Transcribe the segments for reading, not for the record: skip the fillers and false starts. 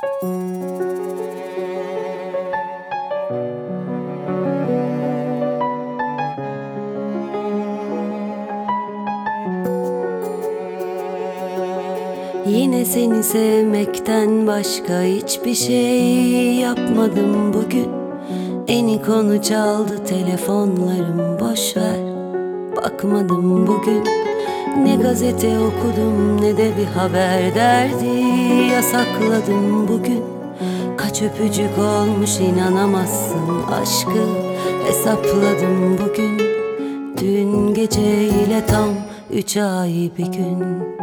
Yine seni sevmekten başka hiçbir şey yapmadım bugün. En konu çaldı telefonlarım, boşver, bakmadım bugün. Ne gazete okudum ne de bir haber derdi yasakladım bugün. Kaç öpücük olmuş inanamazsın, aşkı hesapladım bugün. Dün geceyle tam 3 ay bir gün.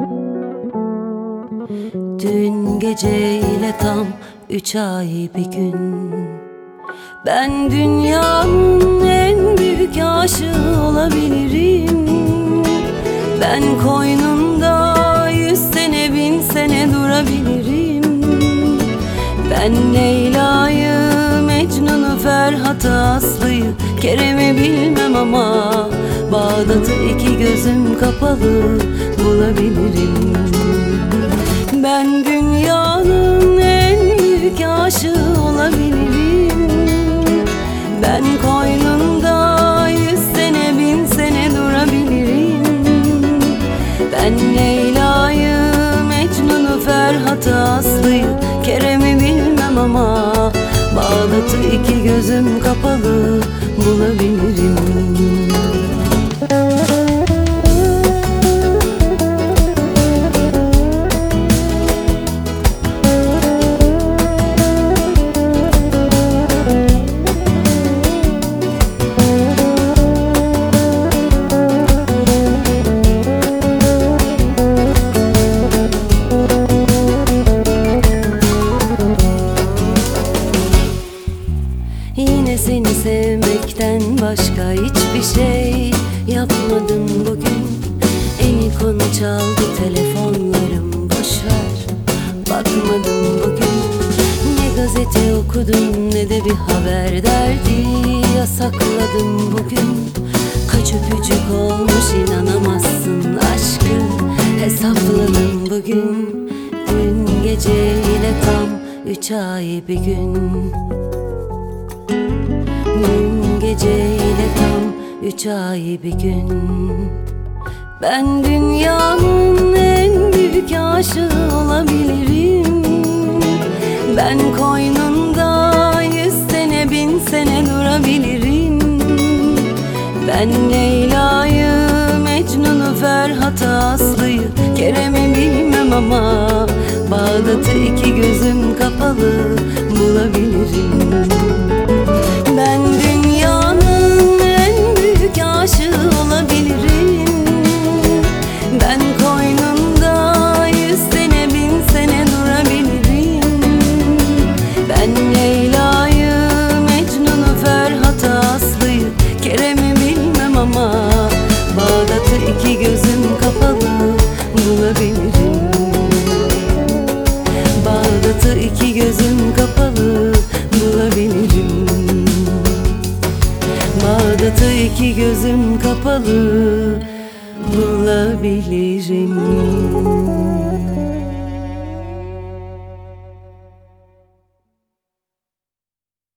Dün geceyle tam 3 ay bir gün. Ben dünyanın en büyük aşığı olabilirim. Ben koynunda 100 sene 1000 sene durabilirim. Ben Leyla'yı, Mecnun'u, Ferhat'ı, Aslı'yı, Kerem'i bilmem ama Bağdat'ı iki gözüm kapalı bulabilirim. Ben dünyanın en büyük aşığı olabilirim. Ben koynunda 100 sene 1000 sene durabilirim. Ben Leyla'yı, Mecnun'u, Ferhat'ı, Aslı'yı, Kerem'i bilmem ama Bağdat'ı iki gözüm kapalı bulabilirim. Yine seni sevmekten başka hiçbir şey yapmadım bugün. En konu çaldı telefonlarım, boşver, bakmadım bugün. Ne gazete okudum ne de bir haber derdi yasakladım bugün. Kaç öpücük olmuş inanamazsın, aşkı hesapladım bugün. Dün geceyle tam 3 ay bir gün. Dün geceyle tam 3 ay bir gün. Ben dünyanın en büyük aşığı olabilirim. Ben koynunda 100 sene 1000 sene durabilirim. Ben Leyla'yı, Mecnun'u, Ferhat'ı, Aslı'yı, Kerem'i bilmem ama Bağdat'ı iki gözüm kapalı bulabilirim. Ben dünyanın en büyük aşığı olabilirim. Ben koynunda 100 sene 1000 sene durabilirim. Ben Leyla'yı, Mecnun'u, Ferhat'ı, Aslı'yı, Kerem'i bilmem ama Bağdat'ı iki gözüm kapalı bulabilirim. Bağdat'ı iki gözüm kapalı bulabilirim. Bağdat'ı iki gözüm kapalı bulabilirim.